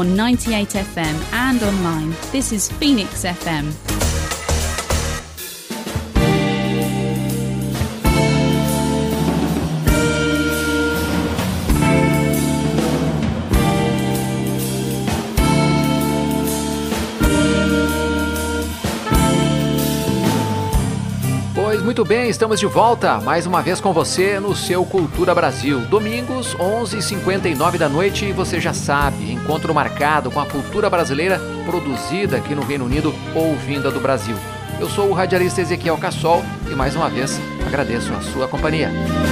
on 98 FM and online. This is Phoenix FM. Muito bem, estamos de volta mais uma vez com você no seu Cultura Brasil. Domingos, 11h59 da noite, e você já sabe, encontro marcado com a cultura brasileira produzida aqui no Reino Unido ou vinda do Brasil. Eu sou o radialista Ezequiel Cassol e mais uma vez agradeço a sua companhia.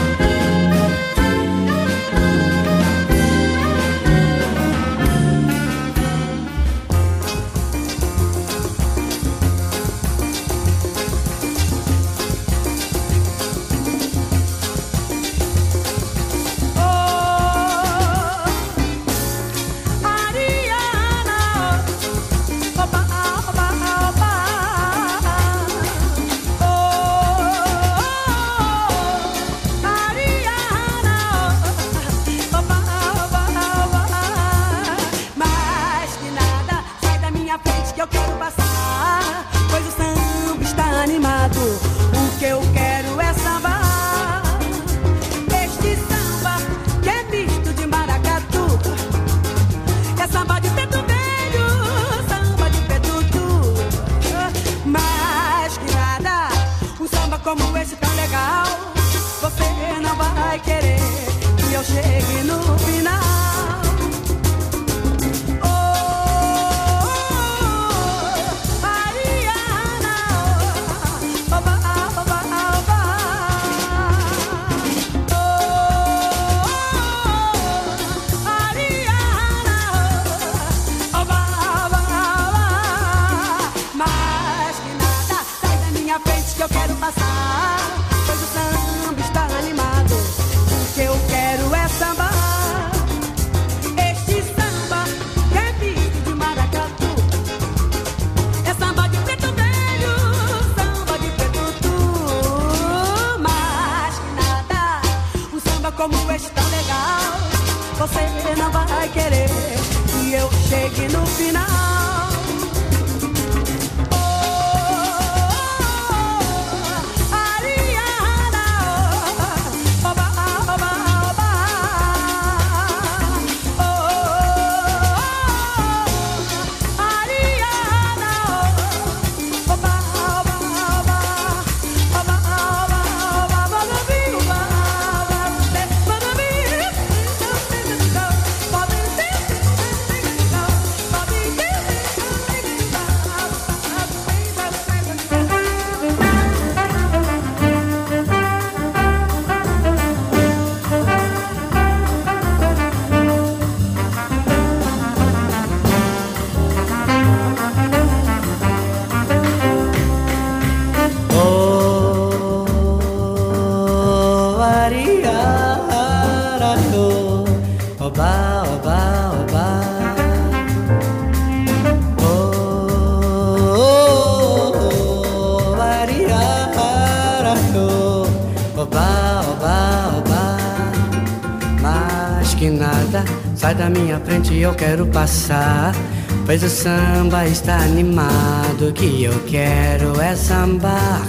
Sai da minha frente, eu quero passar, pois o samba está animado. Que eu quero é sambar.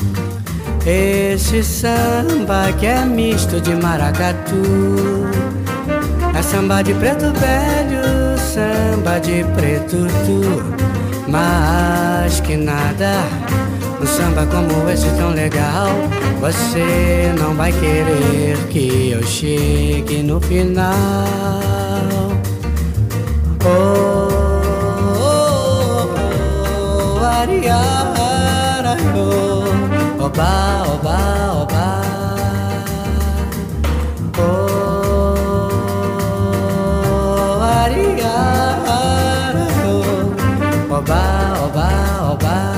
Esse samba que é misto de maracatu. É samba de preto velho, samba de preto tu. Mas que nada, um samba como esse tão legal, você não vai querer que eu chegue no final. Oh, oh, oh, oh, ariara, oh, oba, oba, oba. Oh, ariara, oh, oba, oba, oba.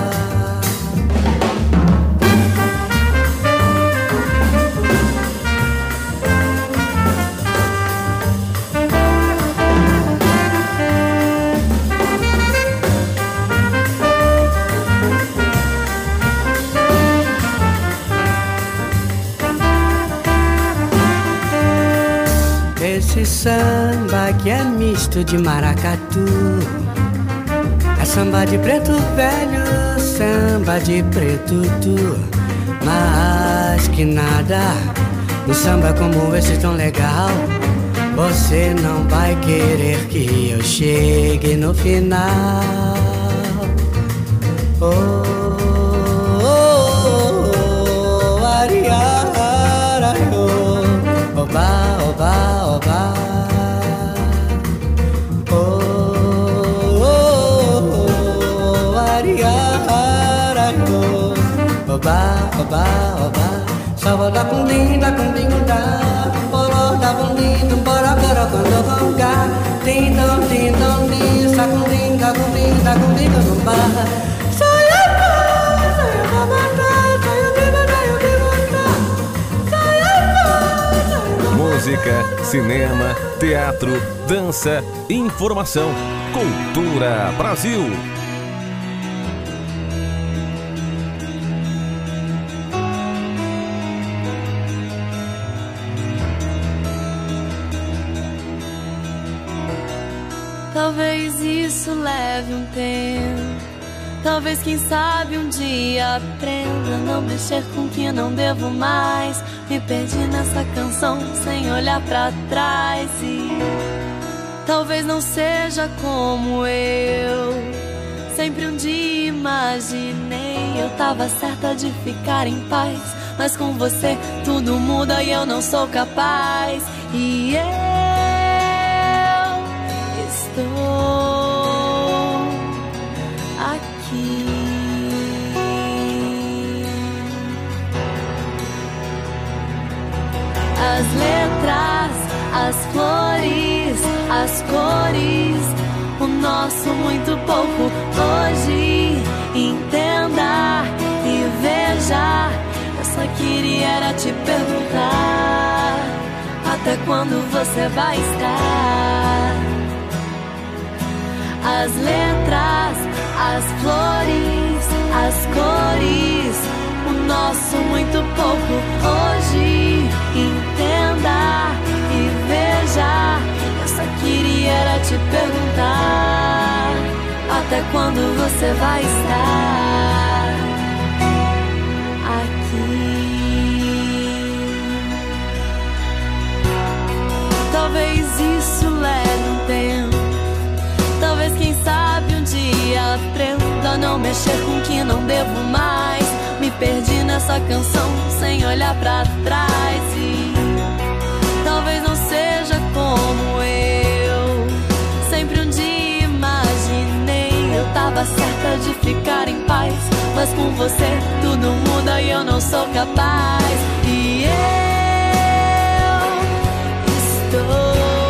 esse samba que é misto de maracatu. É samba de preto velho, samba de preto tu. Mas que nada, um samba como esse tão legal, você não vai querer que eu chegue no final. Oh, oh, oh, oh, ariara, oh, oba, oba, oba. Oh, oh, oh, ariara, oh, oba, oba, oba. Sava da cundinho, da cundinho, da bora, da cundinho, bora, bora, quando ronca. Din, dom, din, dom, din, sa cundinho, da cundinho, da cundinho, da bora. Música, cinema, teatro, dança, informação. Cultura Brasil. Talvez isso leve um tempo. Talvez, quem sabe, um dia aprenda a não mexer com o que não devo mais. Me perdi nessa canção sem olhar pra trás. E talvez não seja como eu sempre um dia imaginei. Eu tava certa de ficar em paz, mas com você tudo muda e eu não sou capaz. E eu estou aqui. As letras, as flores, as cores, o nosso muito pouco hoje. Entenda e veja, eu só queria era te perguntar até quando você vai estar. As letras, as flores, as cores, o nosso muito pouco hoje. Entenda e veja, eu só queria era te perguntar até quando você vai estar aqui. Talvez isso leve um tempo. Talvez, quem sabe, um dia aprenda a não mexer com o que não devo mais. Me perdi nessa canção sem olhar pra trás. E talvez não seja como eu sempre um dia imaginei. Eu tava certa de ficar em paz, mas com você tudo muda e eu não sou capaz. E eu estou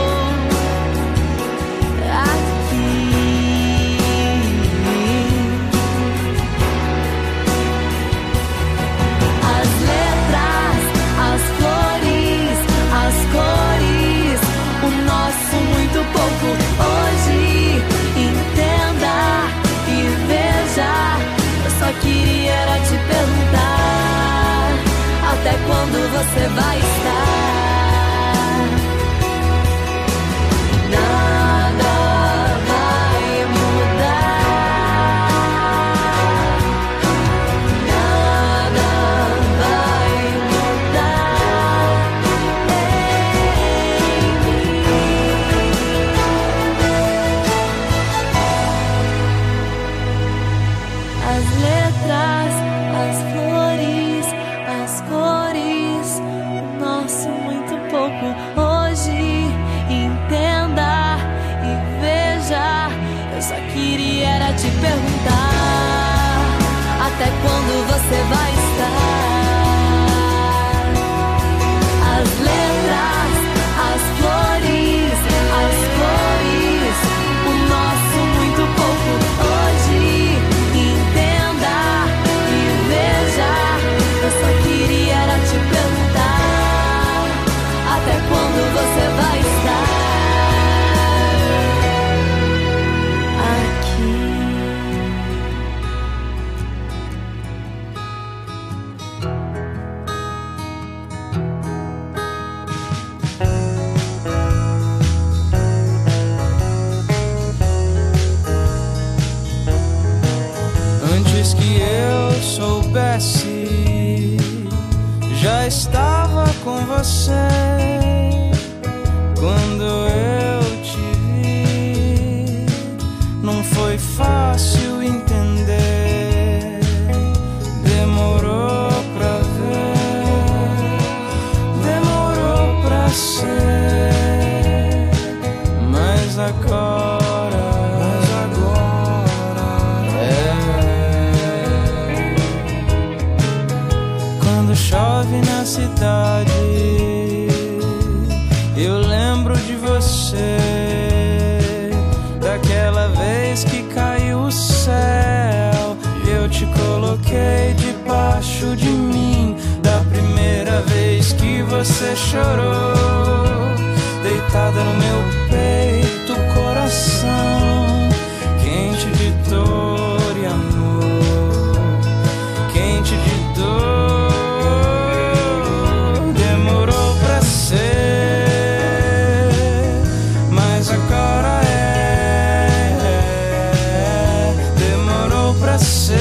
pouco hoje. Entenda e veja, eu só queria era te perguntar até quando você vai estar. Nada vai mudar, nada vai mudar em mim. As letras, as flores, as cores, o nosso muito pouco hoje. Entenda e veja, eu só queria era te perguntar até quando você vai estar. As letras, as flores, as cores, o nosso muito pouco hoje. Entenda e veja, eu só queria era te perguntar até quando você vai estar aqui. soubesse, já estava com você quando eu te vi. Não foi fácil entender, demorou pra ver, demorou pra ser, mas agora é. Quando chove na cidade, eu lembro de você, daquela vez que caiu o céu, eu te coloquei debaixo de mim, da primeira vez que você chorou, deitada no meu peito, coração quente de dor e amor, quente de dor. Demorou pra ser, mas agora é. Demorou pra ser,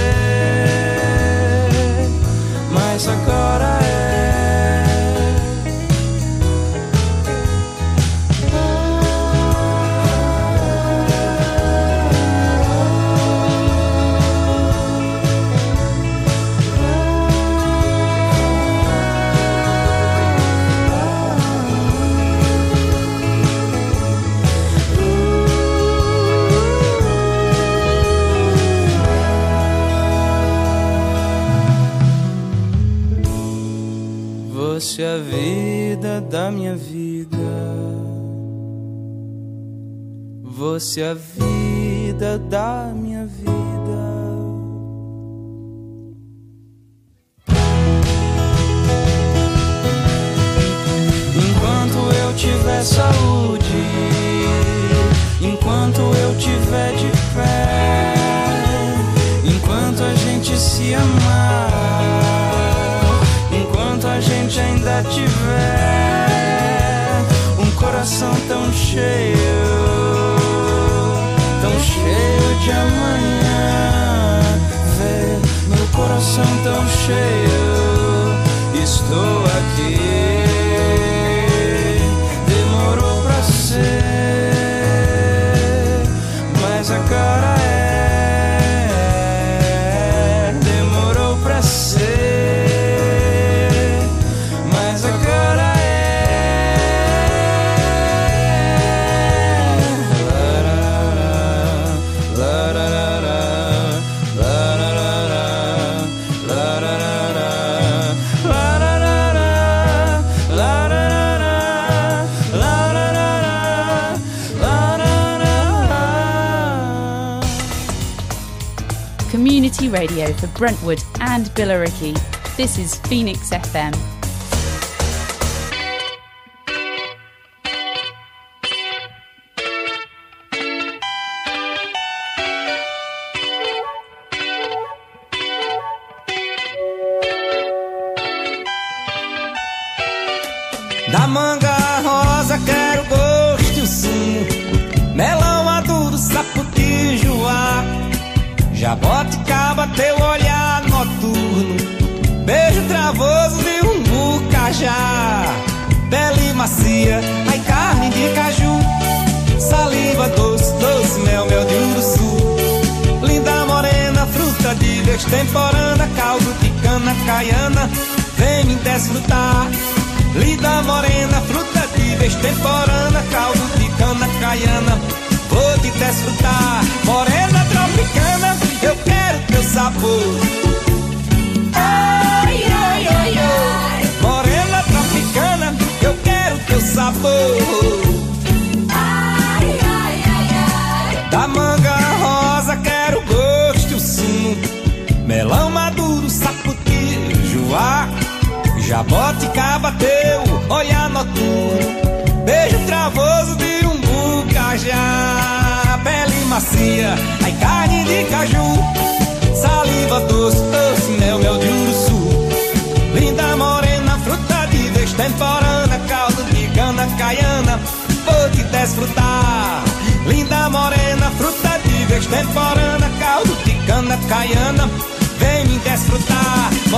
mas agora é. Você é a vida da minha vida, você é a vida da minha vida. Enquanto eu tiver saúde, enquanto eu tiver de pé, enquanto a gente se amar, enquanto a gente ainda tiver um coração tão cheio de amanhã, ver meu coração tão cheio, estou aqui. Demorou pra ser, mas agora é. Demorou pra ser, mas agora é. Community radio for Brentwood and Billericay. This is Phoenix FM. Da manga rosa quero gosto e o sumo, melão maduro, saputi, joá, jaboticaba, teu olhar noturno, beijo travoso de umbu, cajá, pele macia, ai carne de caju, saliva doce, doce mel, mel de uruçu, linda morena, fruta de destemporânea, caldo de cana caiana, vem me desfrutar. Linda morena, fruta de destemporânea, caldo de cana caiana, vou te desfrutar. Morena tropicana, eu quero teu sabor. Ai, ai, ai, ai. Morena tropicana, eu quero teu sabor. Ai, ai, ai, ai. Da manga rosa quero gosto e o sumo, melão maduro, saputi, joá, jaboticaba, teu olhar noturno, beijo travoso de umbu, cajá, pele macia, ai carne de caju, saliva doce, doce mel, mel de uruçu, linda morena, fruta de destemporânea, caldo de cana caiana, vou te desfrutar. Linda morena, fruta de destemporânea, caldo de cana caiana, vem me desfrutar.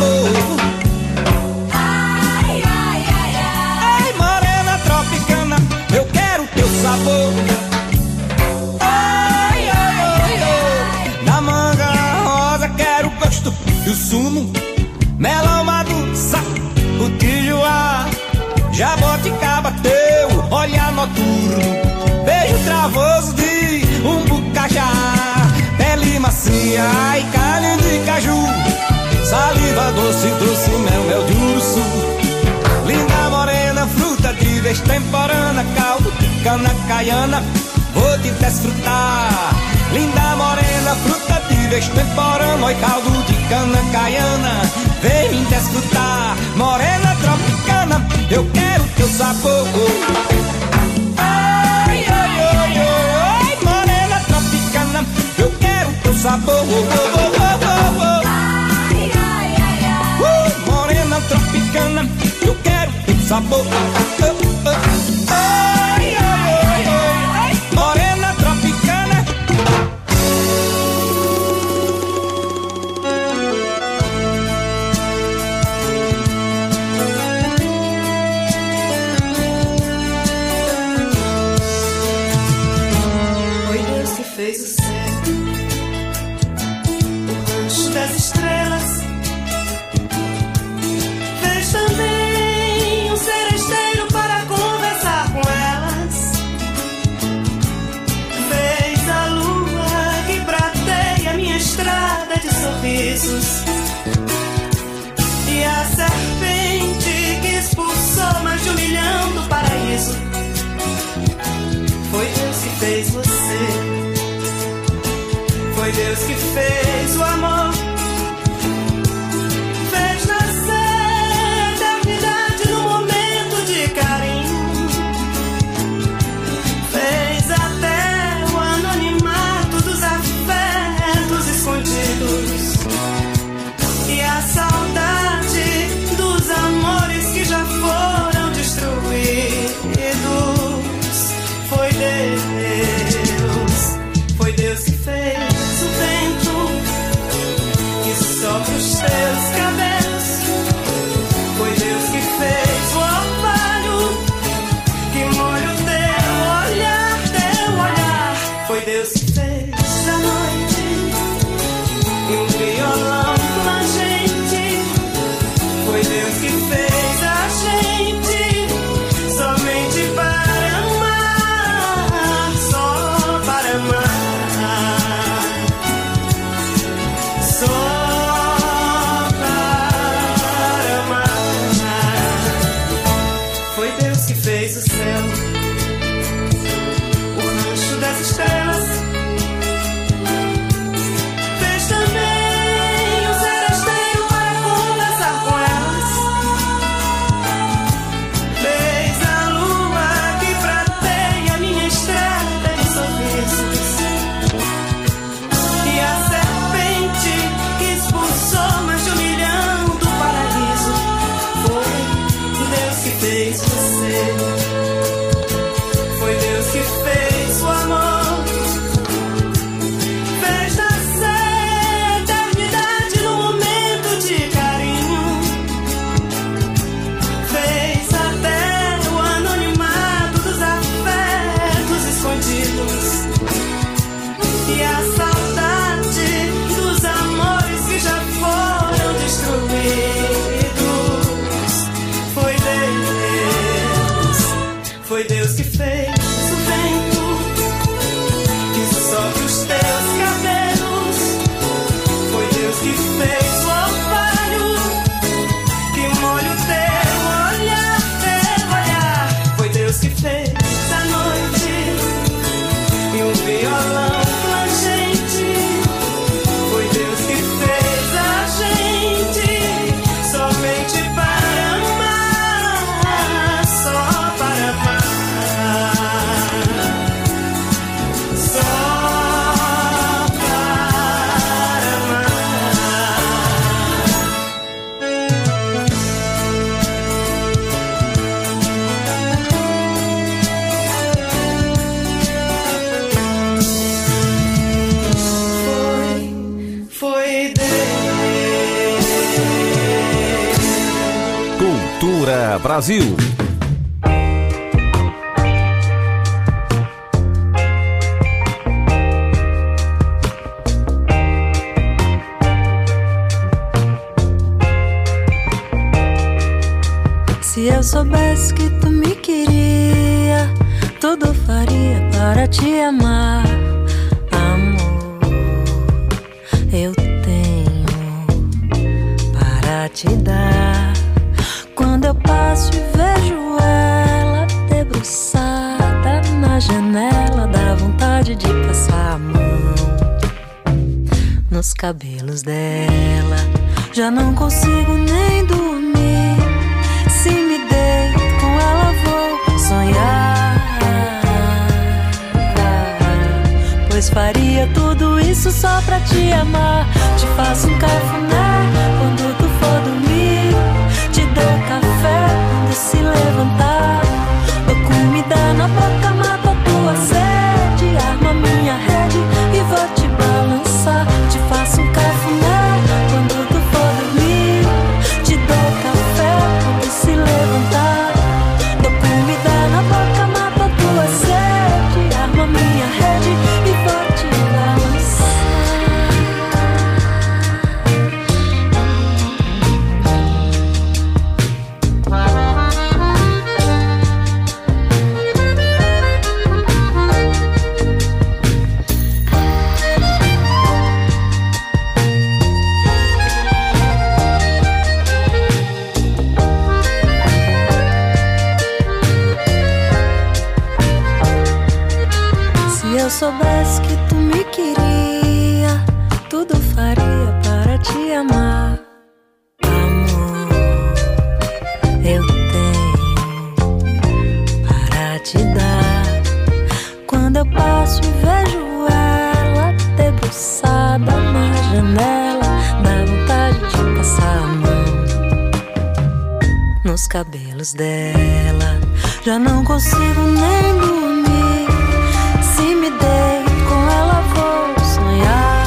sabor. Ai, ai, ai, ai. Ei, morena tropicana, eu quero teu sabor. Ai, ai, ai, ai. Da manga rosa quero o gosto e o sumo. Melão maduro, o tijuá. Jaboticaba teu olhar noturno. Beijo travoso de umbucajá. Pele macia e carne de caju. Saliva doce, doce, mel, mel de urso. Linda morena, fruta de vez temporana. Caldo de cana caiana, vou te desfrutar. Linda morena, fruta de vez temporana. Oi, caldo de cana caiana, vem me desfrutar. Morena tropicana, eu quero teu sabor. Ai, ai, ai, ai, morena tropicana, eu quero teu sabor. Ai, ai, ai, ai. Morena tropicana, eu quero teu sabor. Ai, ai, ai, ai, morena tropicana. Foi Deus que fez o céu, o rancho das estrelas. Fez também um seresteiro para conversar com elas. Fez a lua que prateia minha estrada de sorrisos. E a serpente que expulsou mais de 1 milhão do paraíso. Foi Deus que fez você. Foi Deus que fez o amor. Fez nascer eternidade no momento de carinho. Fez até o anonimato dos afetos escondidos. E a saudade dos amores que já foram destruídos. Foi Deus que fez o vento que sopra os teus cabelos. Foi Deus que fez o orvalho que molha o teu olhar. Foi Deus que fez a noite e um violão plangente. Foi Deus que fez a gente somente para amar, só para amar. Só para amar. Foi Deus que fez o céu, o rancho das estrelas. Fez também um seresteiro para conversar com elas. Fez a lua que prateia minha estrada de sorrisos. E a serpente que expulsou mais de 1 milhão do paraíso. Foi Deus que fez você. Foi Deus que fez o amor. Fez nascer eternidade no momento de carinho. Fez até o anonimato dos afetos escondidos. E a saudade dos amores que já foram destruídos. Foi Deus que fez o vento que sopra os teus cabelos. Foi Deus que fez o orvalho que molha o teu olhar. Foi Deus que fez a noite e um violão plangente. Foi Deus que fez a gente somente para amar, só para amar. Brasil. Se eu soubesse que tu me queria, tudo faria para te amar. Amor, eu tenho para te dar. Quando eu passo e vejo ela debruçada na janela, dá vontade de passar a mão nos cabelos dela. Já não consigo nem dormir. Se me deito com ela vou sonhar, pois faria tudo isso só pra te amar. Te faço um cafuné quando tu for dormir, te dou café quando se levantar, dou comida na boca, mato a tua sede, armo a minha rede e vou te balançar. Te faço um cafuné quando tu for dormir, te dou café quando se levantar, dou comida na boca, mato a tua sede, armo a minha rede e vou te balançar. Se eu soubesse que tu me queria, tudo faria para te amar. Amor, eu tenho para te dar. Quando eu passo e vejo ela debruçada na janela, dá vontade de passar a mão nos cabelos dela. Já não consigo nem dormir. Se me deito com ela vou sonhar,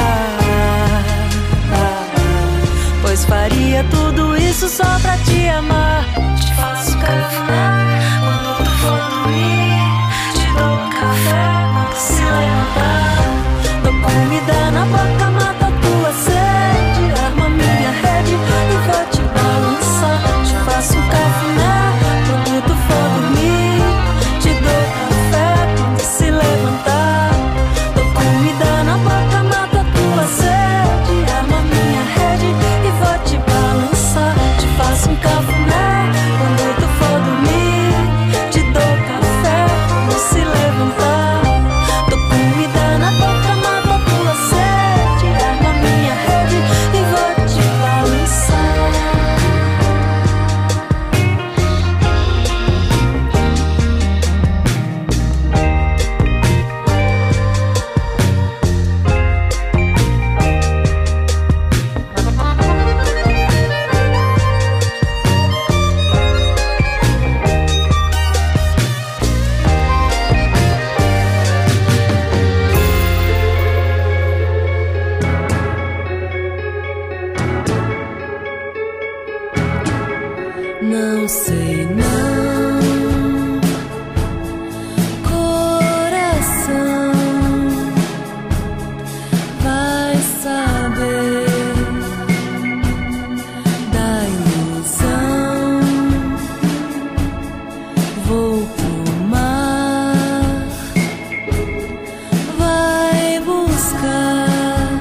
pois faria tudo isso só pra te amar. Te faço café quando tu for dormir, te dou café quando se levantar, dou comida na boca, mato a tua sede, armo a minha rede e vou te balançar. Te faço café quando tu for dormir, te dou café quando se levantar, dou comida na boca, mato a tua sede, armo a minha rede e vou te balançar. Te faço um cafuné quando tu for dormir, te dou café quando se levantar, dou comida na boca, mato a tua sede, armo a minha rede e vou te balançar. Não sei não, coração vai saber da ilusão. Vou pro mar, vai buscar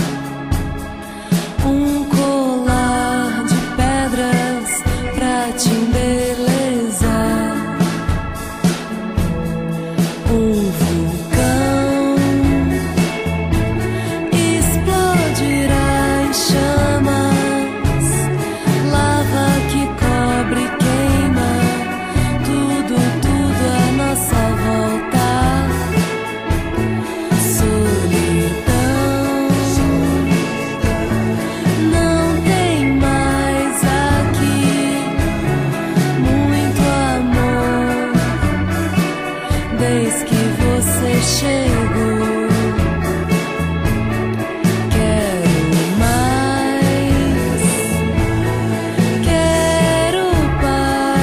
um colar de pedras pra te embelezar. Um vulcão explodirá em chamas, lava que cobre e queima tudo, tudo à nossa volta. Solidão, não tem mais aqui muito amor desde que você chegou. Quero mais, quero paz.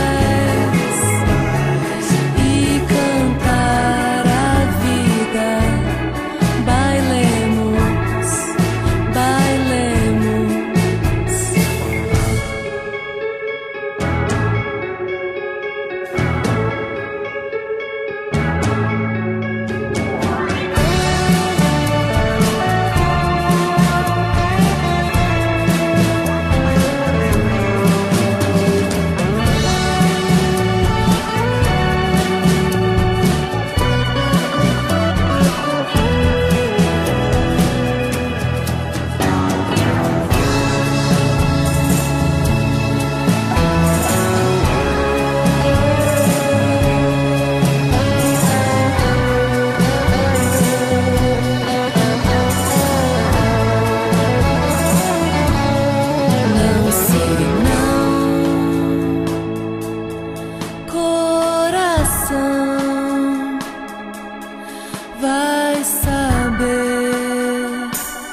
vai saber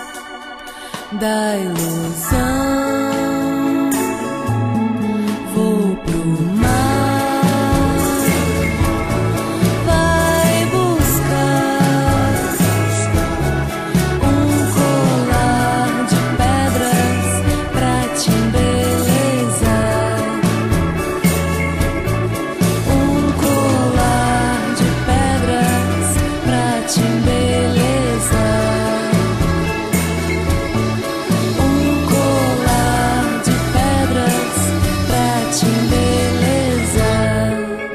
da ilusão. Vou pro mar, vai buscar um colar de pedras pra te embelezar. Um colar de pedras pra te embelezar. Um colar de pedras pra te embelezar.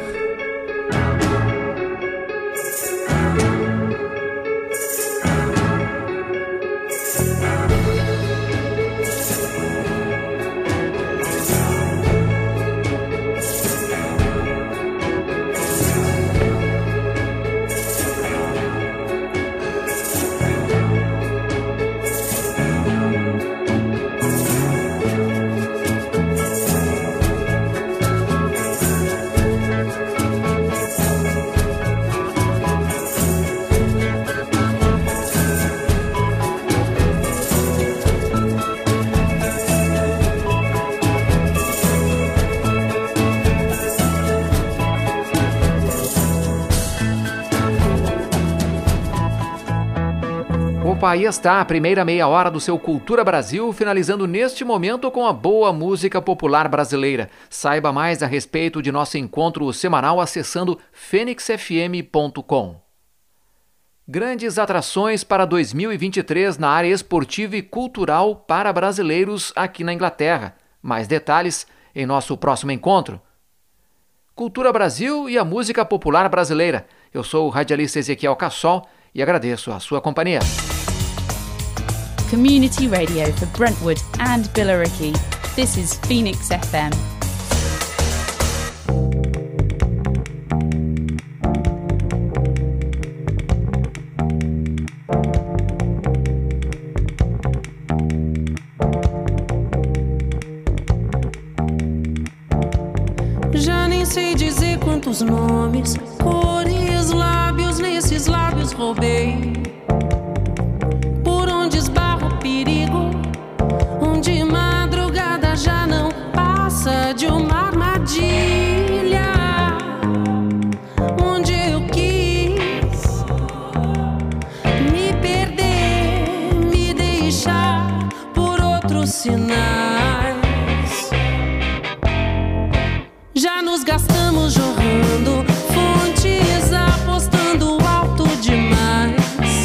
Opa, aí está a primeira meia hora do seu Cultura Brasil, finalizando neste momento com a boa música popular brasileira. Saiba mais a respeito de nosso encontro semanal acessando fenixfm.com. Grandes atrações para 2023 na área esportiva e cultural para brasileiros aqui na Inglaterra. Mais detalhes em nosso próximo encontro. Cultura Brasil e a música popular brasileira. Eu sou o radialista Ezequiel Cassol e agradeço a sua companhia. Community radio for Brentwood and Billericay. This is Phoenix FM. Já nem sei dizer quantos nomes, cores, lábios, nesses lábios roubei. Por onde esbarra o perigo, onde madrugada já não passa de uma armadilha. Onde eu quis me perder, me deixar por outros sinais. Já nos gastamos jorrando fontes, apostando alto demais.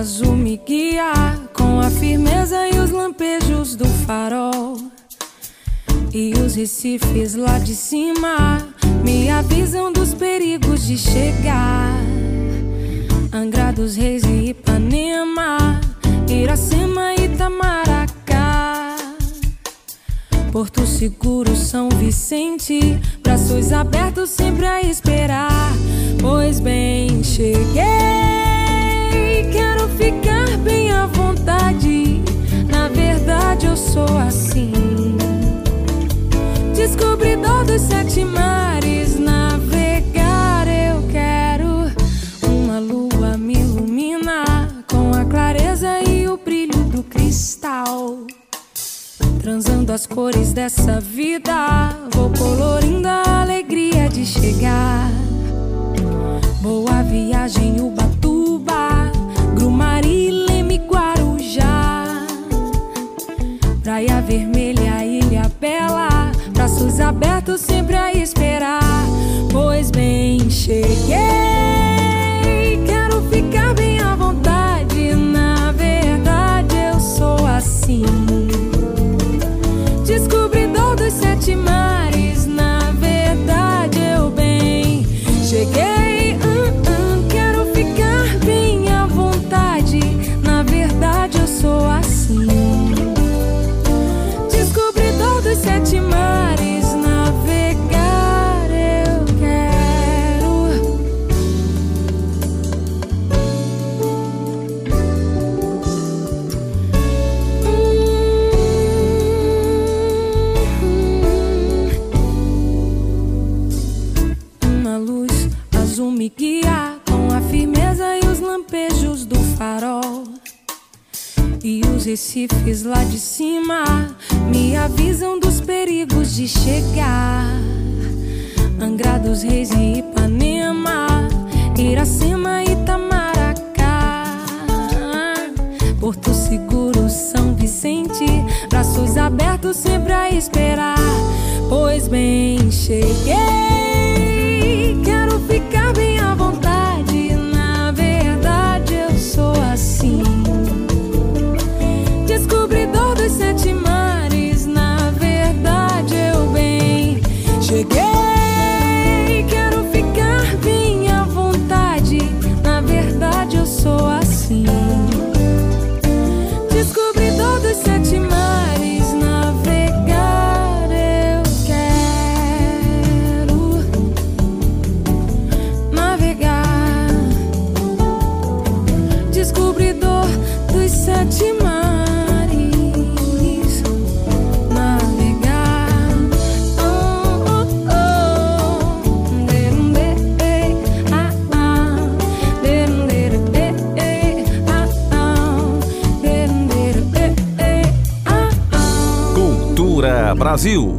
azul me guia com a firmeza e os lampejos do farol. E os recifes lá de cima me avisam dos perigos de chegar. Angra dos Reis e Ipanema, Iracema e Itamaracá, Porto Seguro, São Vicente, braços abertos sempre a esperar. Pois bem, cheguei, quero ficar bem à vontade. Na verdade eu sou assim, descobridor dos 7 mares. Navegar eu quero, uma lua me ilumina com a clareza e o brilho do cristal. Transando as cores dessa vida, vou colorindo a alegria de chegar. Boa viagem, Ubatuba, Grumari, Leme, Guarujá, Praia Vermelha, Ilha Bela, braços abertos sempre a esperar. Pois bem, cheguei, quero ficar bem à vontade. Na verdade eu sou assim, descobridor dos 7 mares. Na verdade eu bem cheguei, quero ficar bem à vontade. Na verdade eu sou assim, descobridor dos 7 mares. Navegar eu quero. Uma luz azul me guia com a firmeza e os lampejos do farol. E os recifes lá de cima me avisam dos perigos de chegar. Angra dos Reis e Ipanema, Iracema e Itamaracá, Porto Seguro, São Vicente, braços abertos sempre a esperar. Pois bem, cheguei, quero ficar bem à vontade. Na verdade eu sou assim, descobridor dos 7 mares. Na verdade eu bem cheguei, quero ficar bem à vontade. Na verdade eu sou assim, descobridor dos 7 mares. Navegar eu quero, navegar, descobridor dos 7 mares. Brasil.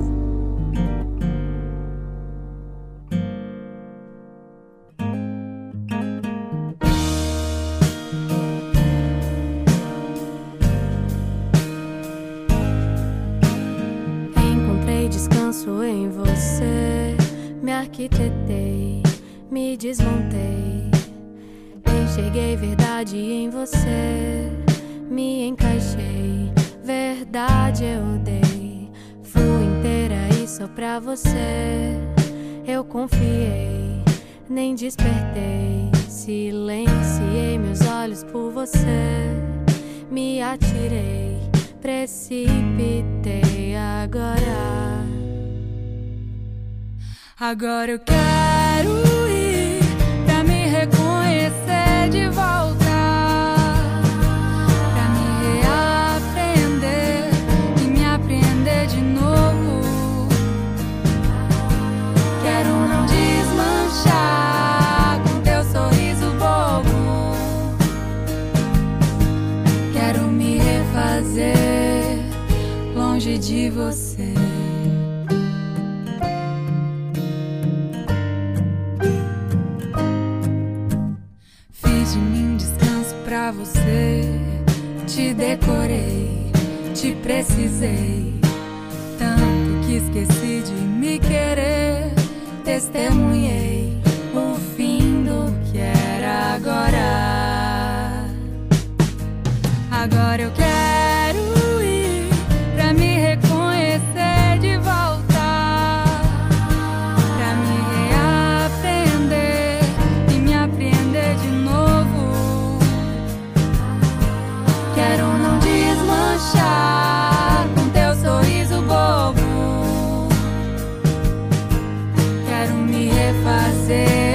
Encontrei descanso em você, me arquitetei, me desmontei. Enxerguei verdade em você, me encaixei, verdade eu dei. Fui inteira e só pra você eu confiei, nem despertei. Silenciei meus olhos por você, me atirei, precipitei. Agora eu quero ir pra me reconhecer de volta, pra me reaprender e me aprender de novo. Quero não desmanchar com teu sorriso bobo. Quero me refazer longe de você. Pra você, te decorei, te precisei, tanto que esqueci de me querer. Testemunhei o fim do que era agora. Agora eu quero ir pra me reconhecer de volta, pra me reaprender e me apreender de novo. Quero não desmanchar com teu sorriso bobo. Quero me refazer.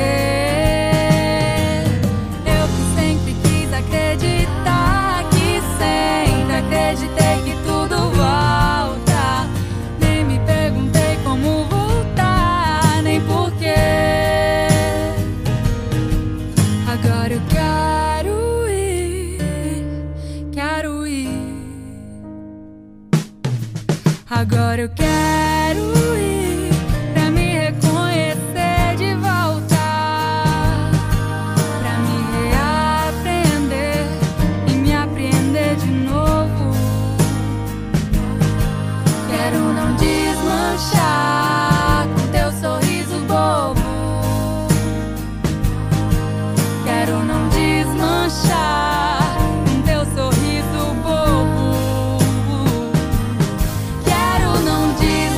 Acreditei que tudo volta. Nem me perguntei como voltar, nem porquê. Agora eu quero ir, quero ir. Agora eu quero ir pra me reconhecer de volta, pra me reaprender e me apreender de novo. Quero não desmanchar com teu sorriso bobo. Quero não desmanchar com teu sorriso bobo. Quero não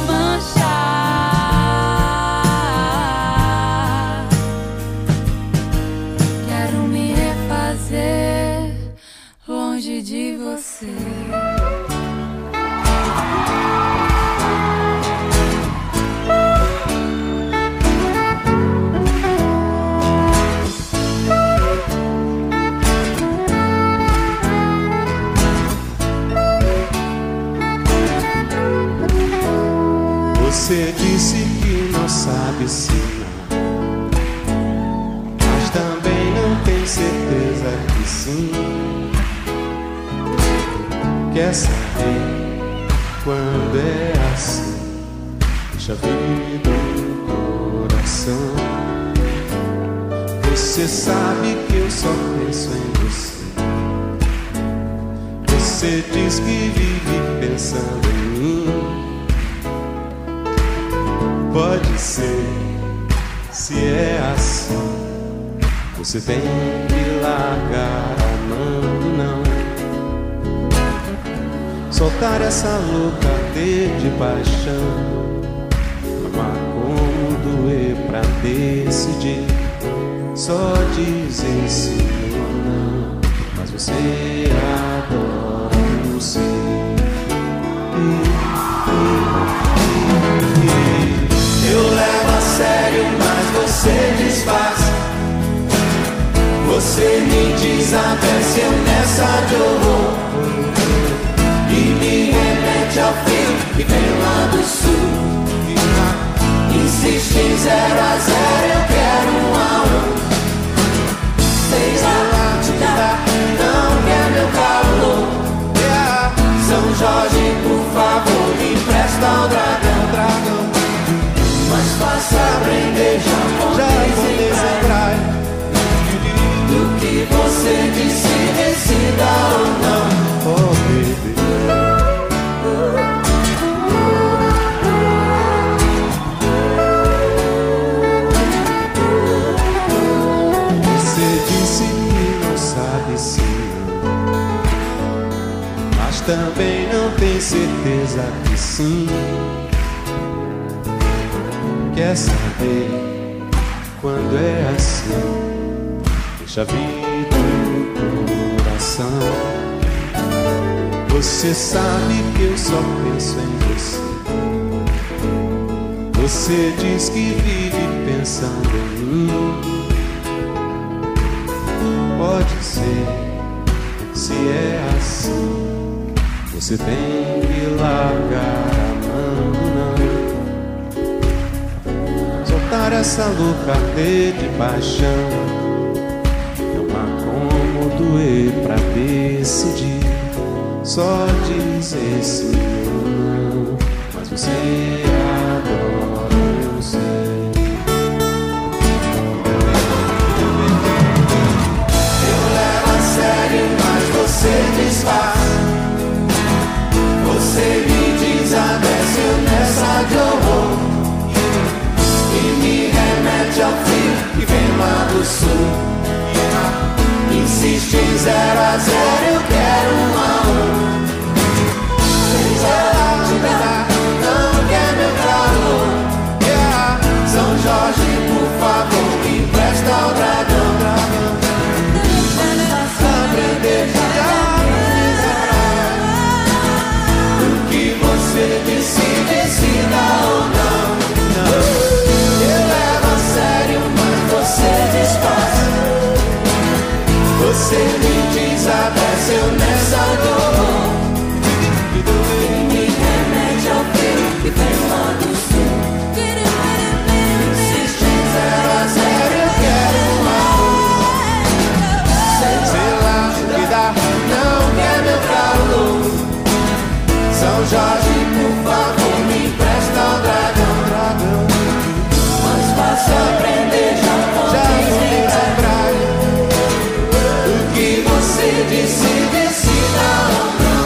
desmanchar. Quero me refazer longe de você. Você disse que não sabe se não, mas também não tem certeza que sim. Quer saber quando é assim? Deixa vir do coração. Você sabe que eu só penso em você. Você diz que vive pensando em mim. Pode ser, se é assim, você tem que largar a mão, não. Soltar essa louca de paixão. Amar como doer pra decidir. Só dizer sim ou não, mas você adora você. Eu levo a sério, mas você desfaz. Você me desabece, eu nessa de horror. E me remete ao fim que vem lá do sul. Insiste em 0 a 0, eu quero 1 a 1. Sei lá te dar, não quer meu calor. São Jorge, por favor, me empresta o dragão. Mas faça aprender japonês em praia. Do que você disse, decida ou não. Oh, baby. Você disse que não sabe se não, mas também não tem certeza que sim. Quer saber quando é assim? Deixa vir do coração. Você sabe que eu só penso em você. Você diz que vive pensando em mim. Pode ser, se é assim, você tem que largar a mão, não. Soltar essa louca de paixão. Não há como doer pra decidir. Só dizer sim ou não, mas você adora, eu sei. Eu levo a sério, mas você desfaz. Você me desabece, eu nessa de horror. E me remete ao frio que vem lá do sul. Insiste em 0 a 0, eu quero uma. São Jorge, por favor, me empresta o dragão. Mas posso aprender, já vou lembrar o que você disse, decida ou não.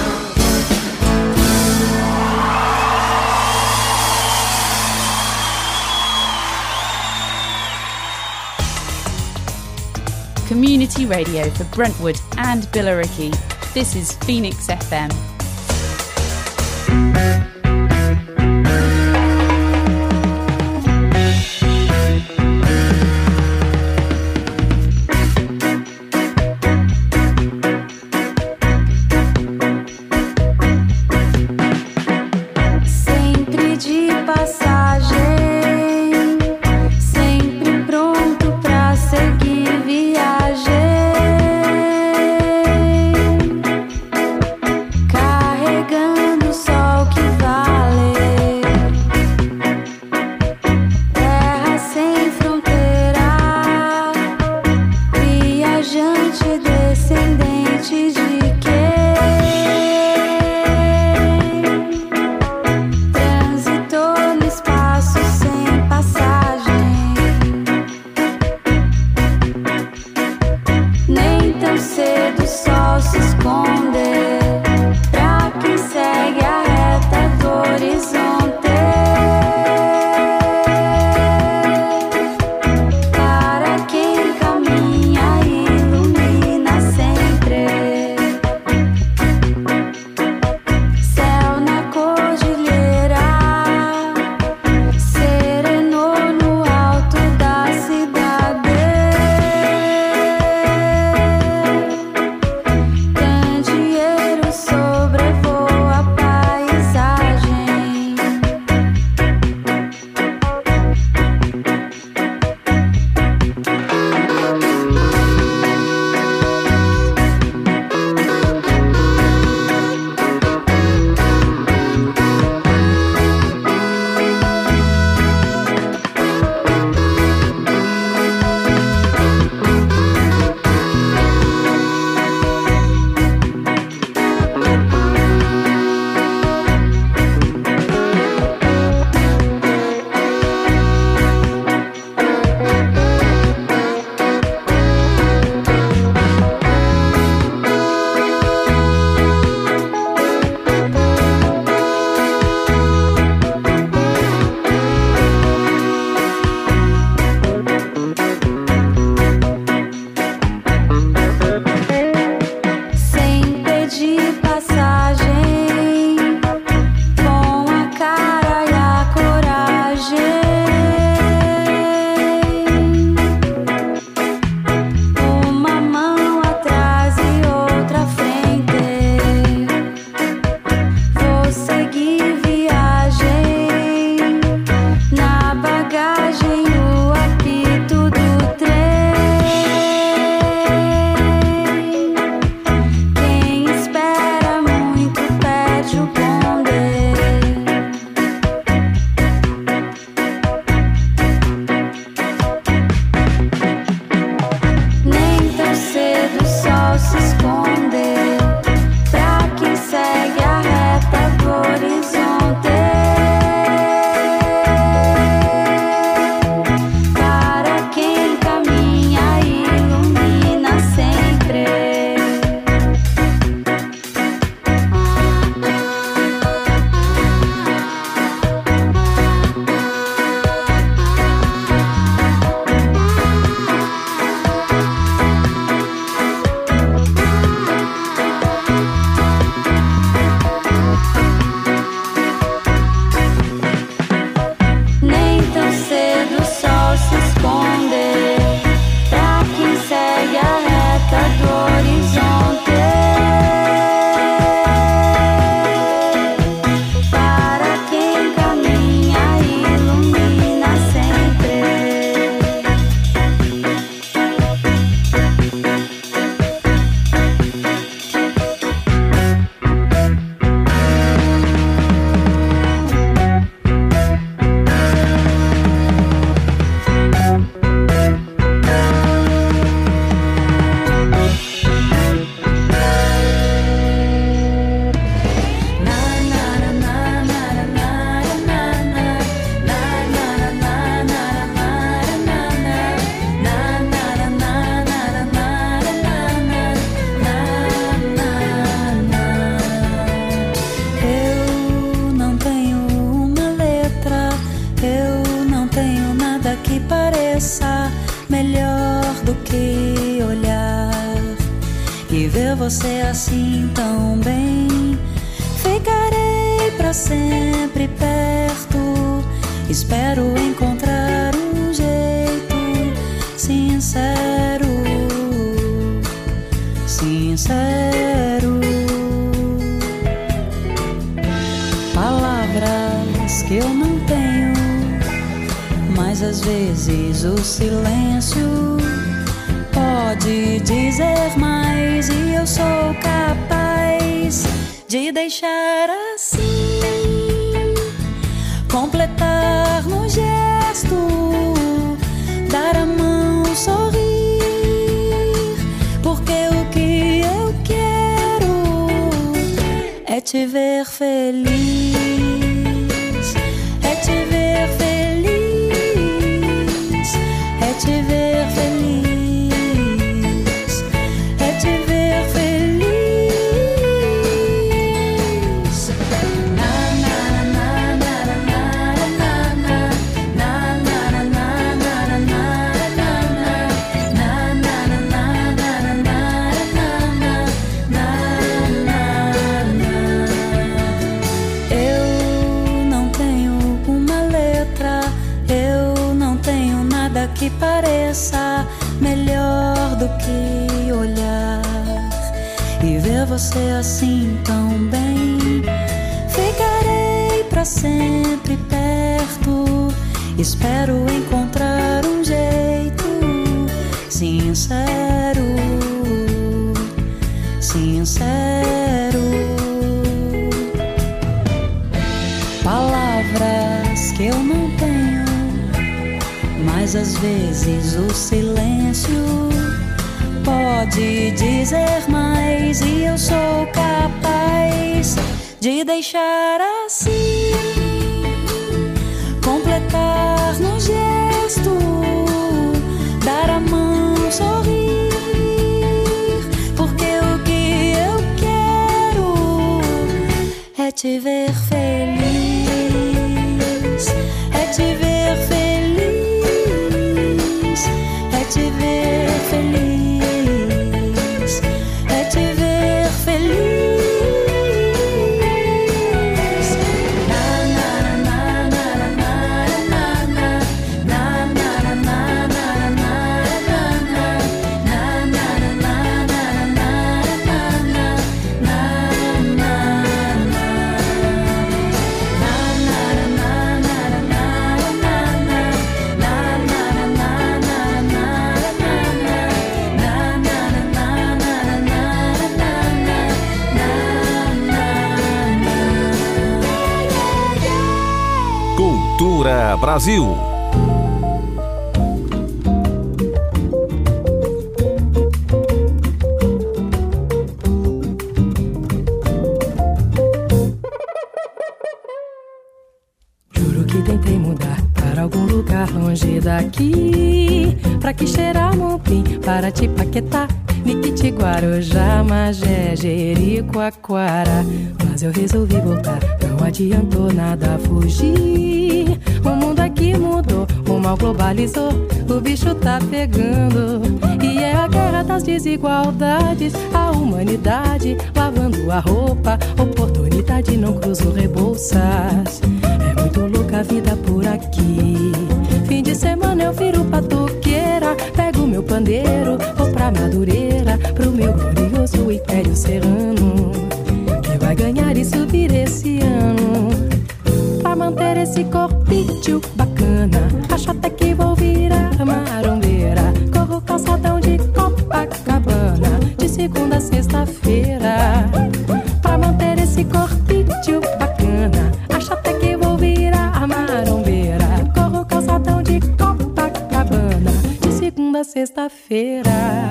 Community radio for Brentwood and Billericay. This is Phoenix FM. Sempre de passagem, sempre pronto pra seguir viagem. Carregando o sol que vai. você assim tão bem. Ficarei pra sempre perto. Espero encontrar um jeito sincero, sincero. Palavras que eu não tenho, mas às vezes o silêncio pode dizer mais, e eu sou capaz de deixar assim, completar no gesto, dar a mão, sorrir, porque o que eu quero é te ver feliz, é te ver feliz, é te ver feliz. Que pareça melhor do que olhar e ver você assim tão bem. Ficarei pra sempre perto. Espero encontrar um jeito sincero, sincero. Palavras que eu não tenho, mas às vezes o silêncio pode dizer mais, e eu sou capaz de deixar assim, completar no gesto, dar a mão, sorrir, porque o que eu quero é te ver feliz, é te ver feliz, é te ver feliz, é te ver feliz. Cultura Brasil. Juro que tentei mudar para algum lugar longe daqui, pra que cheirar Mumpim, para te Paquetá, Niquiti, Guarujá, Magé, Jericoacoara. Mas eu resolvi voltar, não adiantou nada fugir. O mundo aqui mudou, o mal globalizou, o bicho tá pegando. E é a guerra das desigualdades, a humanidade lavando a roupa. Oportunidade não cruza o Rebouças. É muito louca a vida por aqui. Fim de semana eu viro batuqueira, pego meu pandeiro, vou pra Madureira, pro meu glorioso Império Serrano, que vai ganhar e subir esse ano. Pra manter esse corpício bacana, acho até que vou virar marombeira. Corro calçadão de Copacabana, de segunda a sexta-feira. Pra manter esse corpício bacana, acho até que vou virar marombeira. Corro calçadão de Copacabana, de segunda a sexta-feira.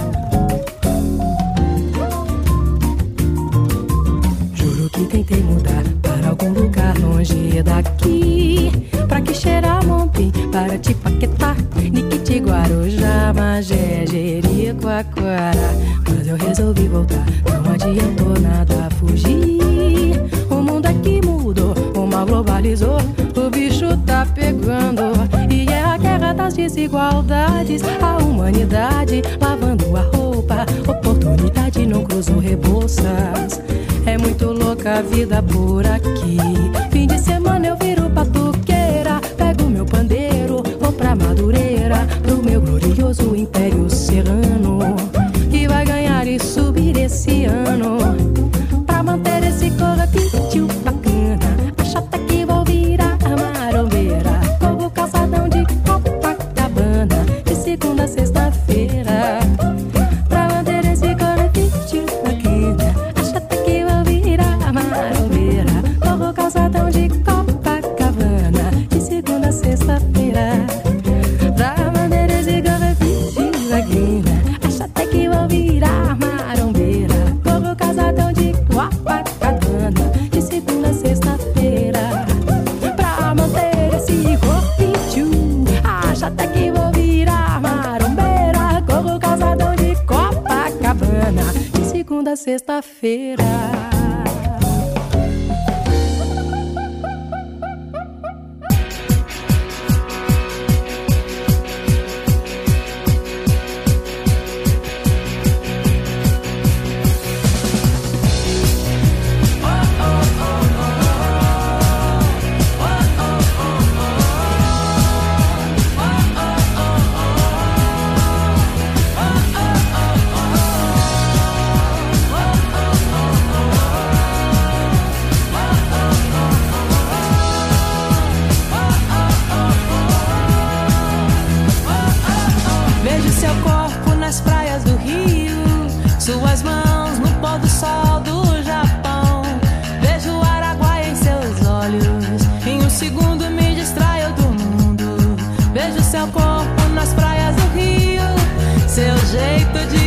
Tentei mudar para algum lugar longe daqui, pra que cheirar Mumpim, para te Paquetá, Niquiti, Guarujá, Magé, Jericoacoara. Mas eu resolvi voltar, não adiantou nada fugir. O mundo aqui mudou, o mal globalizou, o bicho tá pegando. E é a guerra das desigualdades, a humanidade lavando a roupa. Oportunidade cidade, não cruzo Rebouças. É muito louca a vida por aqui. Fim de semana eu viro batuqueira, pego meu pandeiro, vou pra Madureira, pro meu glorioso Império Serrano, que vai ganhar e subir esse ano. Pra manter esse corrupício bacana, acho até que vou virar a marombeira. Corro calçadão de Copacabana, de segunda a sexta-feira. Pra manter esse corrupício bacana, acho até que vou virar a marombeira. Corro calçadão de Copacabana, de segunda a sexta-feira. Pra manter esse corrupício bacana, acho até que vou virar marombeira. Corro calçadão de Copacabana, de segunda a sexta-feira. Pra manter esse corpinho, acho até que vou virar marombeira. Corro calçadão de Copacabana, de segunda a sexta-feira. Vejo seu corpo nas praias do Rio, suas mãos no pôr do sol do Japão. Vejo o Araguaia em seus olhos, em um segundo me distraio do mundo. Vejo seu corpo nas praias do Rio, seu jeito de